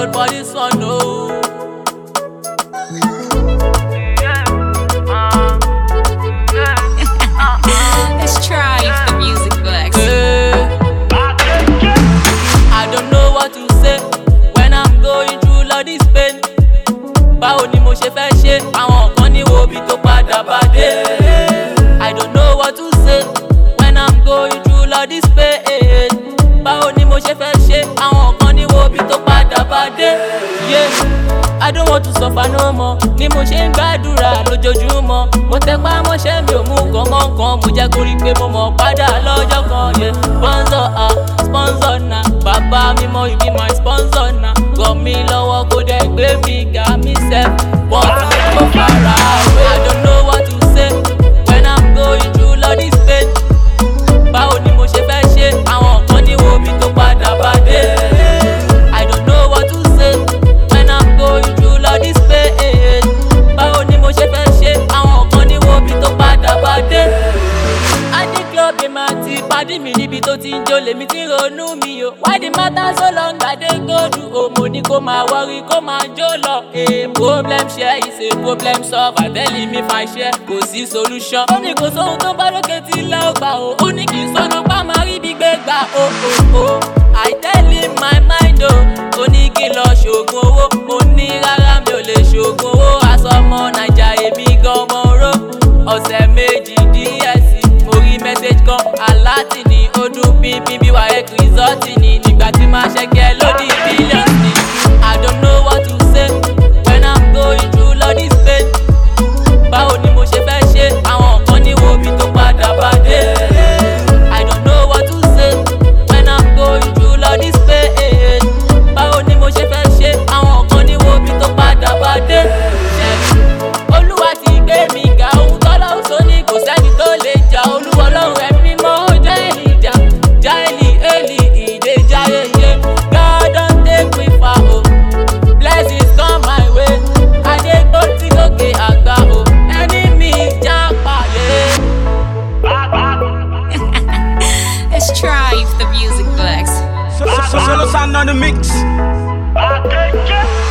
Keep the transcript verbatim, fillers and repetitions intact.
road for this one, no. Let's try if the music flex. I don't know what to say when I'm going through all this pain. Báwo ni mo ṣe fẹ́ ṣe àwọn kan ní wo bí tó padà bá dé. I don't know what to say when I'm going through all this pain. Báwo ni mo ṣe fẹ́ ṣe àwọn kan ní wo bí tó padà bá dé. Yeah. I don't want to suffer no more. Ni mo ṣe ń gbàdúrà lójoojúmọ́. Mo tẹpá mọ́ṣẹ́ mi ò mú nǹkan mọ́ nǹkan. Mo jẹ́ kó rí pé mo mọ̀ padà lọ́jọ́ kan. Yeah. Sponsor ah, sponsor na. Bàbá mi mọ ibi my sponsor na. Ràn mí lọ́wọ́ kó dẹ̀ gbé mi ga mi sef. Wọ́n ti ní kó fara away. I don't know what to say when I'm going through all this pain. Báwo ni mo ṣe fẹ́ ṣe àwọn kan ní wo mi tó padà bá dé. I don't know what to say when I'm going through all this pain. Báwo ni mo ṣe fẹ́ ṣe àwọn kan ní wo mi tó padà bá dé. Adi club dey ma ti pàdé mi níbi tó ti ń jó lèmi tí ronú mi o. Why the matter so long I dey go do o? Mo ní kó máa worry kó máa jó lọ. A problem share is a problem solve. I tell him if I share kò sí solution. Ó ní kò sóhun tó bá lókè tí ilé ó gbà o. Ó ní kì í sọnù pa máa rí bí gbé gbà o o o. I tell him my mind o. Ó ní kí n lọ ṣògùn owó. Mo ní rárá mi ò lè ṣògùn owó. Àsọmọ Naija èmi gan mọ oró. Ọ̀sẹ̀ méjì díẹ̀ sí mo rí message kan aláàtì ní ó dún pínpín bí wàá rìsọ́ọ̀tì ní nígbà tí máa ṣẹ́kẹ́ lódì billions ní. I don't know what to say when I'm going through all this pain. Báwo ni mo ṣe fẹ́ ṣe àwọn kan ní wo bí tó padà bá dé. I don't know what to say when I'm going through all this pain. Báwo ni mo ṣe fẹ́ ṣe àwọn kan ní wo bí tó padà bá dé. Olúwa ti gbé mi ga ohun tọ́lọ́hún sóní kò sẹ́ni tó lè jà. Olúwa Ọlọ́run ẹ̀mí mọ́ ó jẹ́ èlìjà jáìlì èlì ìdè jáyéyé. God don take me far o, blessings come my way. Adé tó ti gòkè àgbà o, ẹni mi já pààyè. Let's try if the music flex. So, so, so, so, on the mix.